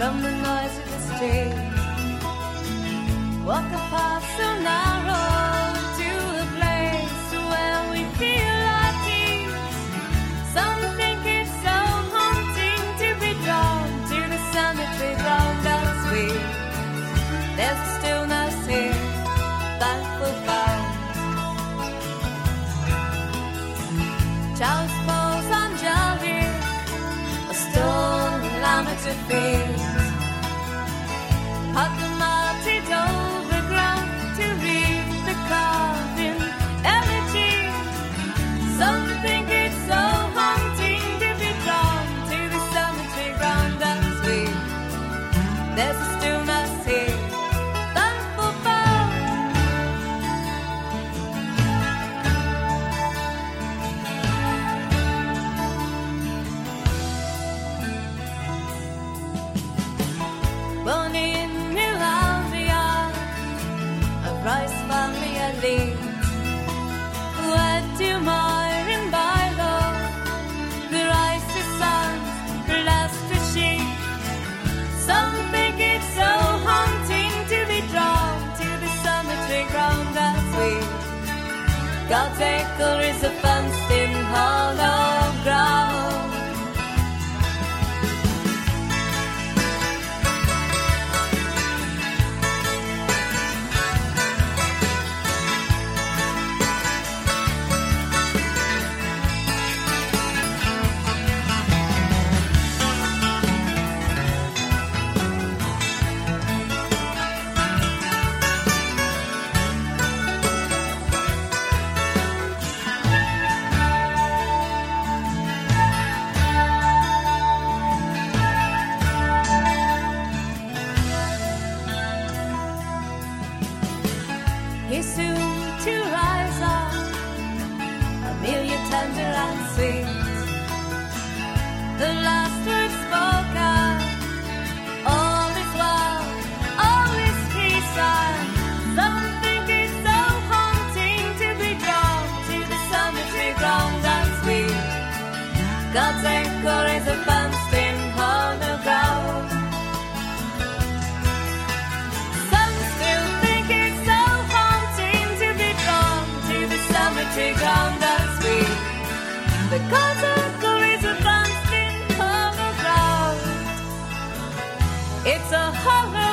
from the noise of the street. Walk a path so narrow to a place where we feel at ease. Some think it's so haunting to be drawn to the cemetery ground as we. There's a stillness here, thankful found. Chalice falls on gel here, a stone lammet to feed. Hug the melted overground to read the carving elegy. Some think it's so haunting to be drawn to the cemetery ground as we. There's a stillness here, thankful found. Born in New Albion, a Rice family elite, wed to Myron Barlow, the Rice's sons, Leicester sheep. Some think it's so haunting to be drawn to the cemetery ground as we. God's acre is a fenced-in hollow ground. He's soon to rise up, Amelia tender and sweet. The last word spoken, all is well, all is peace. And some think it's so haunting to be drawn to the cemetery ground as we. God's anchor is a fenced-in hollow ground. Ground as we, the circle is a fenced-in hollow ground. It's a hollow